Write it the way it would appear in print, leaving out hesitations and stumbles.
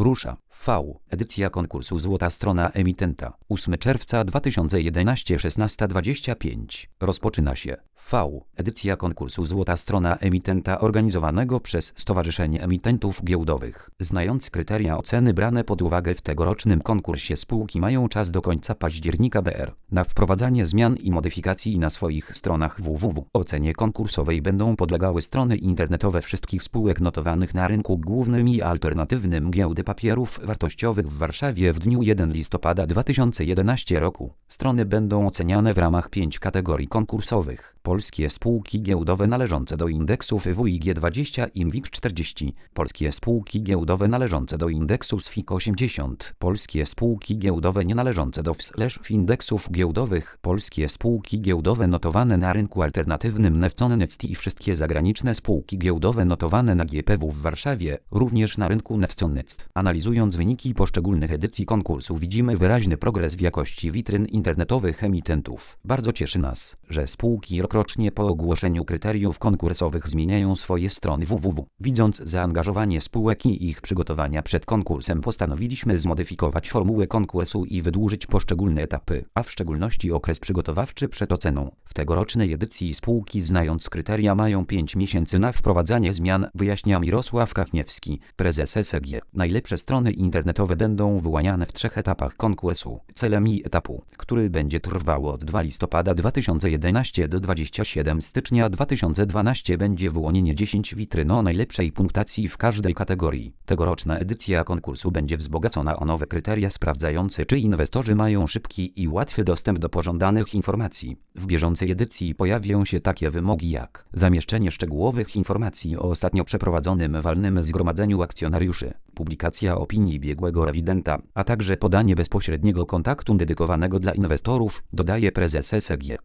Rusza. Edycja konkursu Złota Strona Emitenta. 8 czerwca 2011 16:25. Rozpoczyna się. Edycja konkursu Złota Strona Emitenta organizowanego przez Stowarzyszenie Emitentów Giełdowych. Znając kryteria oceny brane pod uwagę w tegorocznym konkursie, spółki mają czas do końca października br. na wprowadzanie zmian i modyfikacji na swoich stronach www. Ocenie konkursowej będą podlegały strony internetowe wszystkich spółek notowanych na rynku głównym i alternatywnym Giełdy Papierów Wartościowych w Warszawie w dniu 1 listopada 2011 roku. Strony będą oceniane w ramach 5 kategorii konkursowych. Polskie spółki giełdowe należące do indeksów WIG20 i WIG40. Polskie spółki giełdowe należące do indeksu SFIG 80. Polskie spółki giełdowe nienależące do indeksów giełdowych. Polskie spółki giełdowe notowane na rynku alternatywnym Newcon-Next i wszystkie zagraniczne spółki giełdowe notowane na GPW w Warszawie, również na rynku Newcon-Next. Analizując wyniki poszczególnych edycji konkursu, widzimy wyraźny progres w jakości witryn internetowych emitentów. Bardzo cieszy nas, że spółki rokrocznie po ogłoszeniu kryteriów konkursowych zmieniają swoje strony www. Widząc zaangażowanie spółek i ich przygotowania przed konkursem, postanowiliśmy zmodyfikować formułę konkursu i wydłużyć poszczególne etapy, a w szczególności okres przygotowawczy przed oceną. W tegorocznej edycji spółki, znając kryteria, mają 5 miesięcy na wprowadzanie zmian, wyjaśnia Mirosław Kachniewski, prezes SEG. Najlepsze strony internetowe będą wyłaniane w 3 etapach konkursu. Celem etapu, który będzie trwał od 2 listopada 2011 do 27 stycznia 2012, będzie wyłonienie 10 witryn o najlepszej punktacji w każdej kategorii. Tegoroczna edycja konkursu będzie wzbogacona o nowe kryteria sprawdzające, czy inwestorzy mają szybki i łatwy dostęp do pożądanych informacji. W bieżącej edycji pojawią się takie wymogi jak zamieszczenie szczegółowych informacji o ostatnio przeprowadzonym walnym zgromadzeniu akcjonariuszy, publikacja opinii biegłego rewidenta, a także podanie bezpośredniego kontaktu dedykowanego dla inwestorów, dodaje prezes SEG.